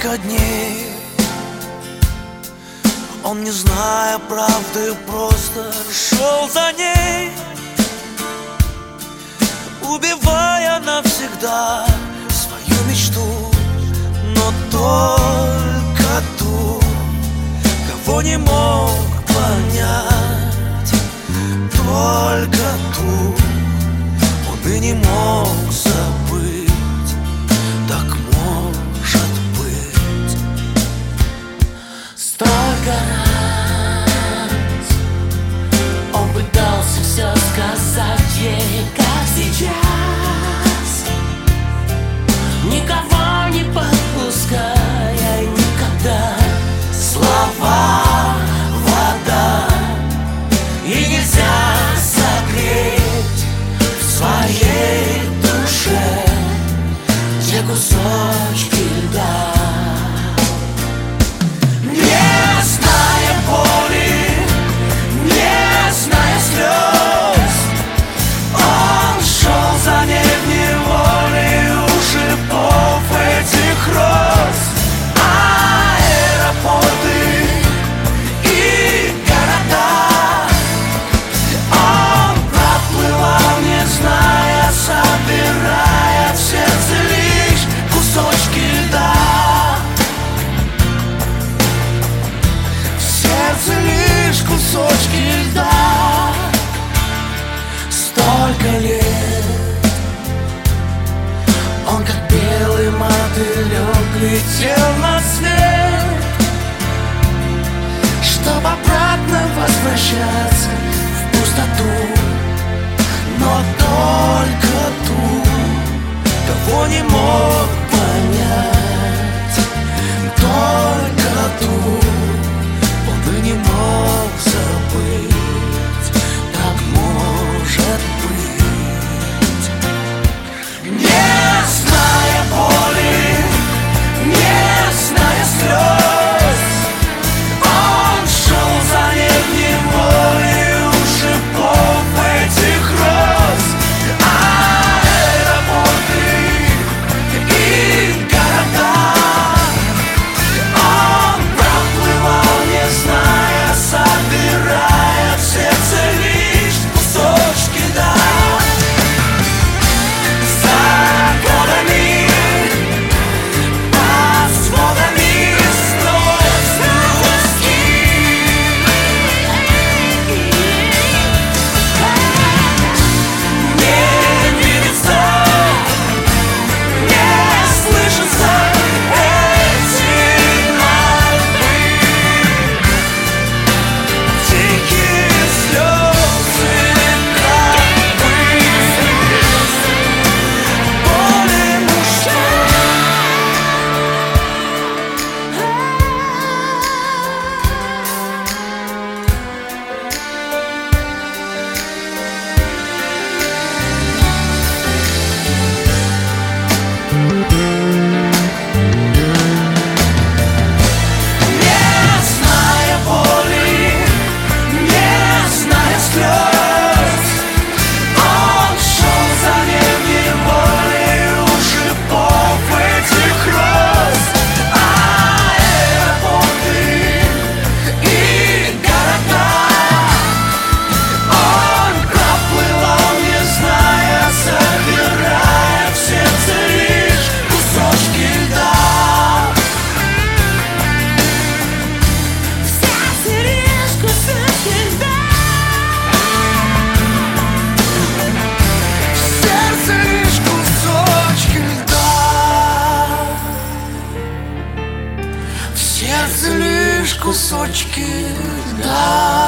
столько дней он, не зная правды, просто шел за ней, убивая навсегда свою мечту, но только ту, кого не мог понять, только ту он и не мог забыть. Так может быть. Столько раз он пытался все сказать ей, как сейчас, никого не подпуская никогда. Слова вода, и нельзя согреть в своей душе те кусочки льда. Не зная боли, не зная слез, он шел за ней в неволе у шипов этих роз. Аэропорты и города он проплывал, не зная, собирая в сердце лишь кусочки льда. В сердце лишь кусочки льда. Столько лет он, как белый мотылек, летел на свет, чтоб обратно возвращаться в пустоту, но только ту, кого не мог понять, только ту он и не мог забыть. Так может быть. Не зная боли, не зная слез, он шел за ней в неволе у шипов этих роз. Аэропорты и города он проплывал, не зная, собирая в сердце лишь кусочки льда. За годами, под сводами слез людских не видится, не слышится эти мольбы. Тихие слезы, как бы боли мужской. Не зная боли, не зная слез, он шел за ней в неволе у шипов этих роз. Аэропорты и города он проплывал, не зная, собирая в сердце лишь кусочки льда. В сердце лишь кусочки льда. В сердце лишь кусочки льда. В сердце лишь кусочки льда.